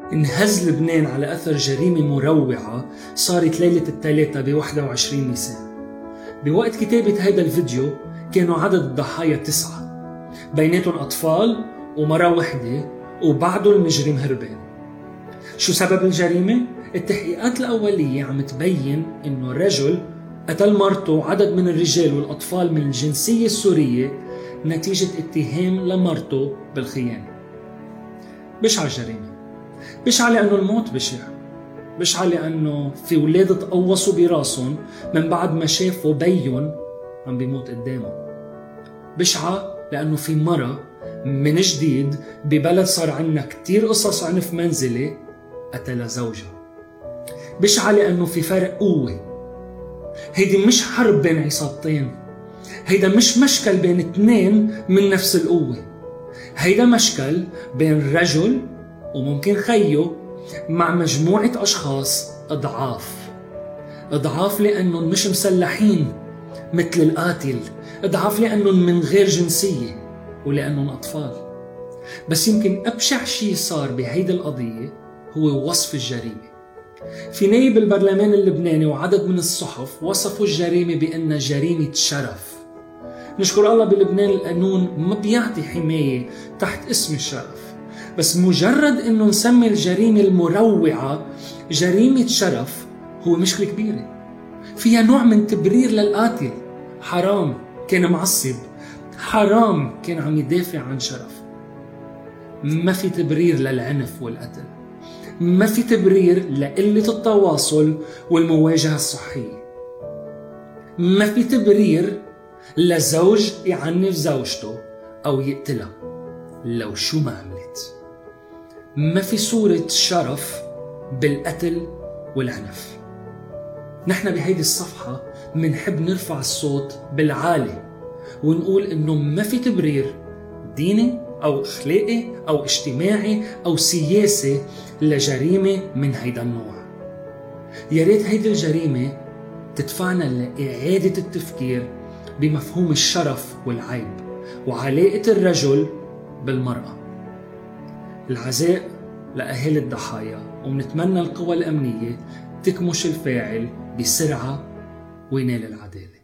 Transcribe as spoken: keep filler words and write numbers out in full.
انهز لبنان على أثر جريمة مروعة صارت ليلة الثلاثة بواحد وعشرين نيسان. بوقت كتابة هذا الفيديو كانوا عدد الضحايا تسعة، بيناتهم أطفال ومرأة وحدة، وبعده المجرم هربان. شو سبب الجريمة؟ التحقيقات الأولية عم تبين إنه رجل قتل مرته وعدد من الرجال والأطفال من الجنسية السورية نتيجة اتهام لمرته بالخيانة. بشعة الجريمة، بشعة لأنه الموت بشع، بشعة لأنه في ولاد تقوصوا براسهم من بعد ما شافوا بيهم عم بيموت قدامه. بشعة لأنه في مرة من جديد ببلد صار عنا كتير قصص عنف منزلي قتل زوجها. بشعة لأنه في فرق قوة، هيدي مش حرب بين عصابتين، هيدا مش مشكل بين اتنين من نفس القوة، هيدا مشكل بين رجل وممكن خيه مع مجموعة أشخاص أضعاف. أضعاف لأنهم مش مسلحين مثل القاتل، أضعاف لأنهم من غير جنسية، ولأنهم أطفال. بس يمكن أبشع شيء صار بهيدا القضية هو وصف الجريمة. في نائب البرلمان اللبناني وعدد من الصحف وصفوا الجريمة بأنها جريمة شرف. نشكر الله بلبنان القانون ما بيعطي حماية تحت اسم الشرف، بس مجرد انه نسمي الجريمة المروعة جريمة شرف هو مشكلة كبيرة، فيها نوع من تبرير للقاتل. حرام كان معصب، حرام كان عم يدافع عن شرف. ما في تبرير للعنف والقتل، ما في تبرير لقلة التواصل والمواجهة الصحية، ما في تبرير لزوج يعنف زوجته أو يقتلها لو شو ما عملت. ما في صورة شرف بالقتل والعنف. نحن بهيدي الصفحة منحب نرفع الصوت بالعالي ونقول إنه ما في تبرير ديني أو أخلاقي أو اجتماعي أو سياسي لجريمة من هيدا النوع. يا ريت هيدي الجريمة تدفعنا لإعادة التفكير بمفهوم الشرف والعيب وعلاقة الرجل بالمرأة. العزاء لأهالي الضحايا، ومنتمنى القوى الأمنية تكمش الفاعل بسرعة وينال العدالة.